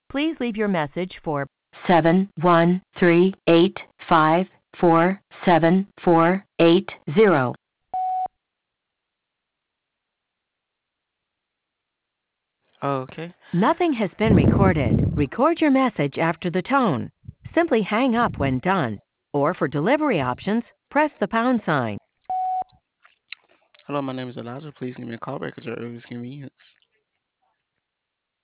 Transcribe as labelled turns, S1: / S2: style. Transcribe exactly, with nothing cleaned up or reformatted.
S1: Please leave your message for seven one three eight five four seven four eight zero.
S2: Okay.
S1: Nothing has been recorded. Record your message after the tone. Simply hang up when done. Or for delivery options, press the pound sign.
S2: Hello, my name is Elijah. Please give me a call back at your earliest convenience.